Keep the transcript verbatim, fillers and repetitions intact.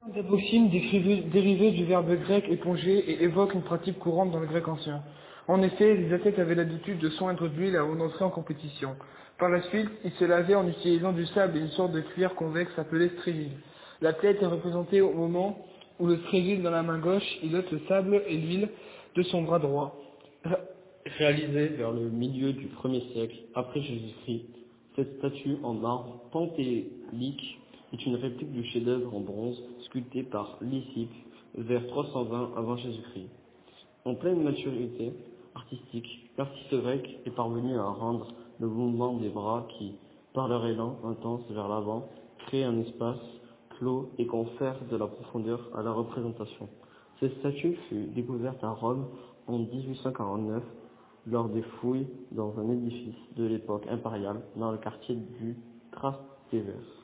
Daboxime décrivé- dérivé du verbe grec éponger et évoque une pratique courante dans le grec ancien. En effet, les athlètes avaient l'habitude de soindre de l'huile avant d'entrer en compétition. Par la suite, ils se lavaient en utilisant du sable et une sorte de cuir convexe appelé strévile. L'athlète est représenté au moment où le strévile dans la main gauche, il ôte le sable et l'huile de son bras droit. Ré- Réalisée vers le milieu du premier siècle après Jésus-Christ, cette statue en marbre pentélique est une réplique du chef-d'œuvre en bronze sculpté par Lysippe vers trois cent vingt avant Jésus-Christ. En pleine maturité artistique, l'artiste grec est parvenu à rendre le mouvement des bras qui, par leur élan intense vers l'avant, crée un espace clos et confère de la profondeur à la représentation. Cette statue fut découverte à Rome en dix-huit cent quarante-neuf lors des fouilles dans un édifice de l'époque impériale dans le quartier du Trastevere.